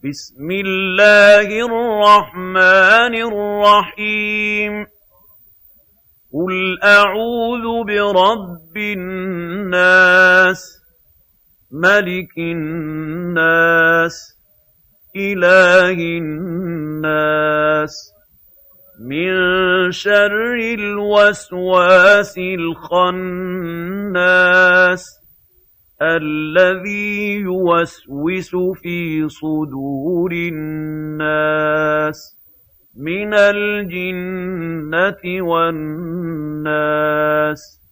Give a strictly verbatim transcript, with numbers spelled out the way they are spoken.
بسم الله الرحمن الرحيم قل أعوذ برب الناس ملك الناس إله الناس من شر الوسواس الخناس الذي يوسوس في صدور الناس من الجنة والناس